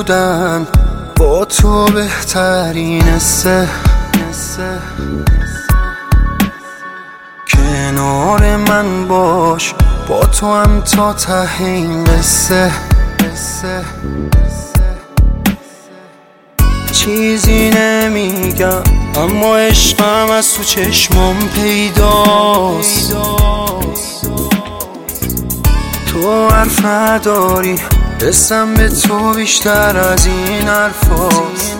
بودن با تو بهترین حسه. کنار من باش با تو هم تا ته این قصه. چیزی نمیگم اما عشقم از تو چشمم پیداست. تو حرف نداری حسم به تو بیشتر از این حرفاست.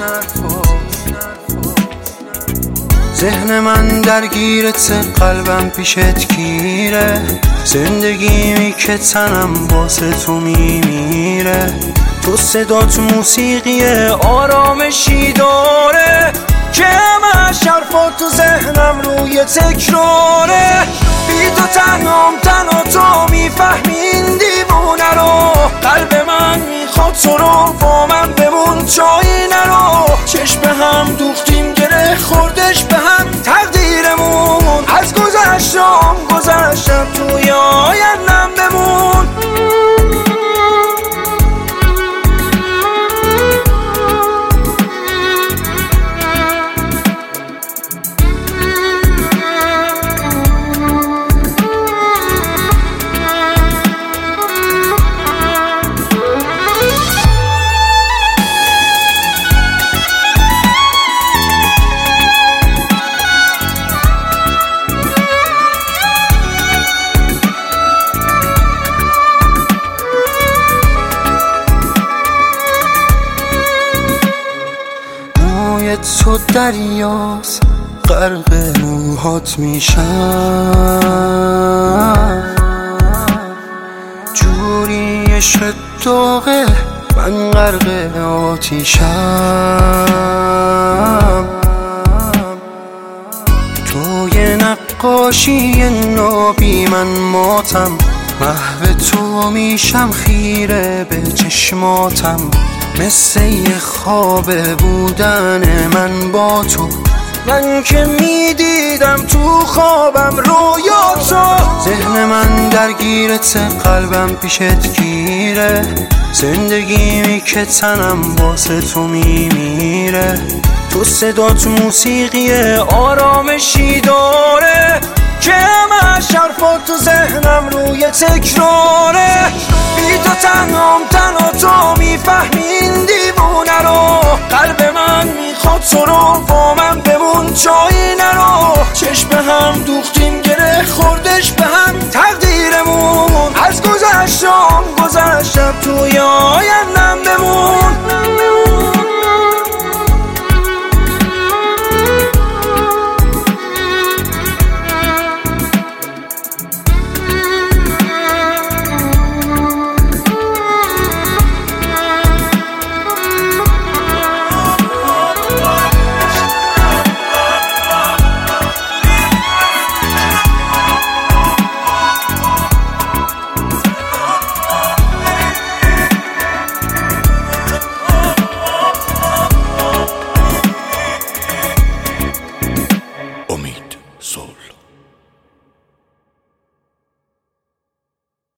ذهن من درگیرت قلبم پیشت گیره. زندگیمی که تنم واسه تو میمیره. تو صدات موسیقی آرامشی داره که همش حرفات تو ذهنم روی تکراره. بی تو تنها تو میفهمی این دیوونه رو. قلب من میخواد تو رو با من بمون جایی نرو. چشم هم دوختیم گره خوردش به هم تقدیرمون. از گذشتم توی آیندم بمون. تو دریاست غرق موهات میشم. جوری عشق داغه من غرق آتیشم. توی نقاشی نابی من ماتم. محو تو میشم خیره به چشماتم. مثل یه خواب بودن من با تو. من که میدیدم تو خوابم رویاتو. ذهن من درگیرت قلبم پیشت گیره. زندگیمی که تنم واسه تو میمیره. تو صدات موسیقی آرامشی داره که همش حرفات تو ذهنم روی تکراره. بی تو تنها تو میفهمی این دیوونه رو. قلب من میخواد تو رو با من بمون جایی نرو. چشم هم دوختیم